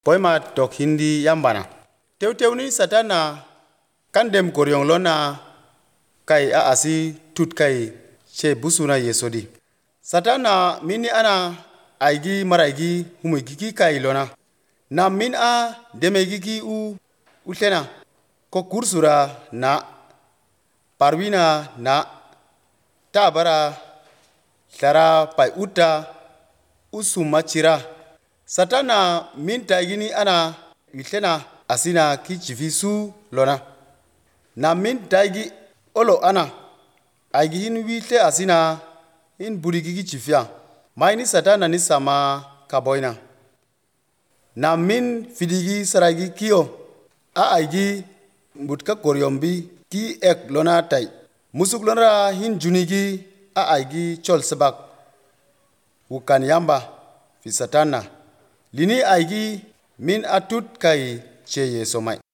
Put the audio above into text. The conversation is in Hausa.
poima tok hindi yambana tew ni satana kan dem koryong lona kai a asi tut kai che busuna yesodi satana mini ana aigi maraigi humigiki kai lona na min a demegiki u utlena ko kursura na parwina na tabara tara pai uta usuma chira satana min taigini ana utlena asina ki chifisu lona na min taigi olo ana aigi hin wite asina in burigigi chifia maini satana ni sama kaboina na min fidigi saragi kio a aigi mbutka koryombi ki ek lona tai musuk lona hin junigi a aigi chol sabak wukan yamba fi satana lini aigi min atut kai che yeso mai